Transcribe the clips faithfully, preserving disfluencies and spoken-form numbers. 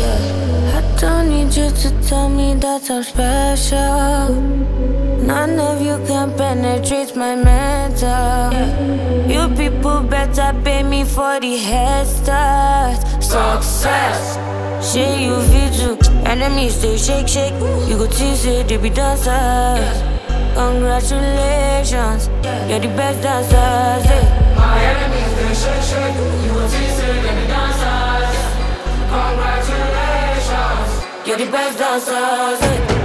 Yeah. I don't need you to tell me that I'm special. None of you can penetrate my mental. Yeah. You people better pay me for the head start. Success. Shey you feel too. Enemies they shake shake. You go see say they be dancers. Congratulations, you're the best dancers. Yeah. My enemies they shake shake. You go see say they be dancers. Congratulations, you're the best dancers.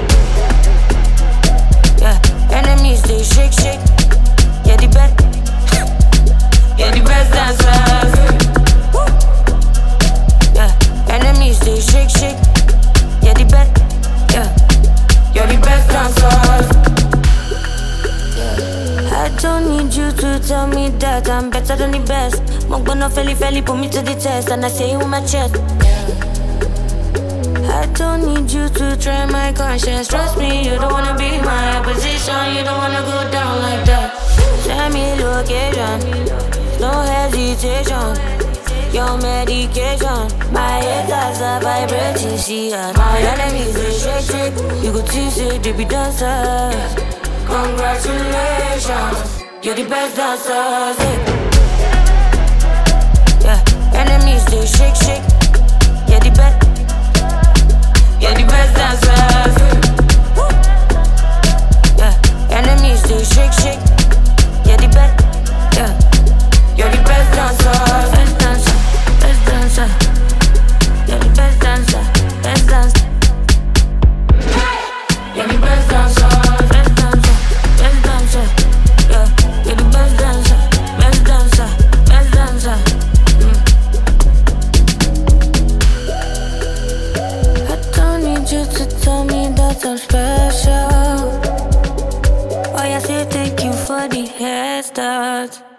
Yeah. Yeah. Enemies they shake shake. You're the best. You're the best dancers. Yeah. Enemies they shake shake. You're the best. Yeah. You're the best dancers. I don't need you to tell me that I'm better than the best. Mogbono felly felly put me to the test, and I say it with my chest. I don't need you to try my conscience. Trust me, you don't wanna be my opposition. You don't wanna go down like that. Send me location, no hesitation. Your medication, my haters are vibrating. See, my enemies they shake shake. You go see say they be dancers. Congratulations, you're the best dancers. Yeah, enemies they shake shake. You're the best. You're the best dancers. Yeah, enemies they shake shake. You're the best. Yeah, you're the best dancers. Best dancer, best dancer. You're the best dancer, best dancer. You're the best dancer. You to tell me that I'm special. Oh, I say thank you for the head start.